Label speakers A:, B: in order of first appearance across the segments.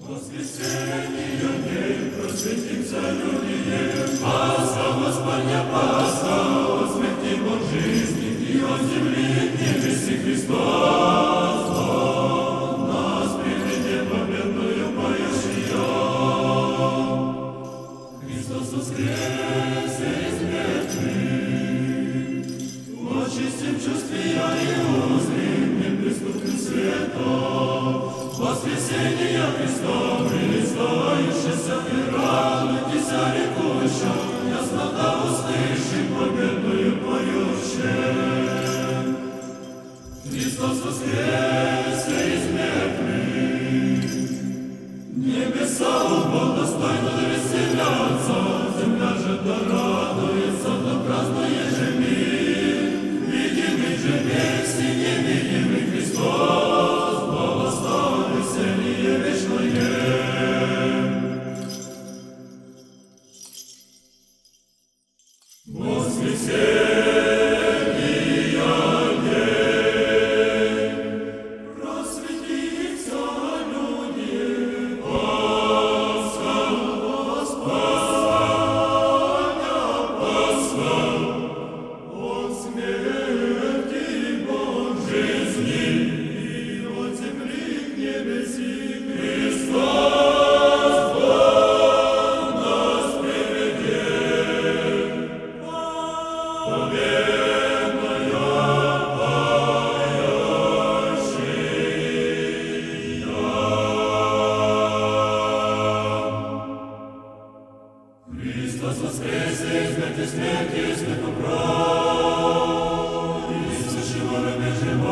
A: Воскресенье день, просветимся, люди, Пасха, Господня, Пасха, возвестим от жизни, и от земли, и небеси Христос, Он нас приведет победную поющую. Христос воскресе из мертвых, очистим чувствия и узрим неприступным светом. Воскресение Христа, прилистающийся и радуйтесь, рекуща, яснота услышим победную поющим. Христос воскресе из мертвых, небеса упал достойно веселятся, земля же да радуется, да празднует же мир, видимый же вместе, невидимый Христос, благословен веселье вечное. Воскресенье день, просветимся, люди, Пасха, Господня, Пасха, от смерти от жизни и от земли к небеси Христос Бог нас приведет. Победная поющая. Христос воскресе из мертвых смерти, смерту прав, Иисусшего рабе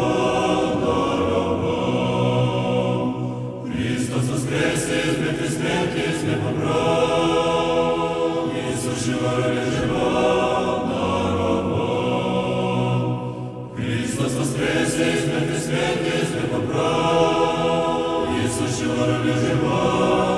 A: живот. Христос воскресе из мертвых смерти, смерту прав, Иисусшего рабе живот. Христос воскресе из мертвых смерти, смерту прав, Иисусшего рабе живот.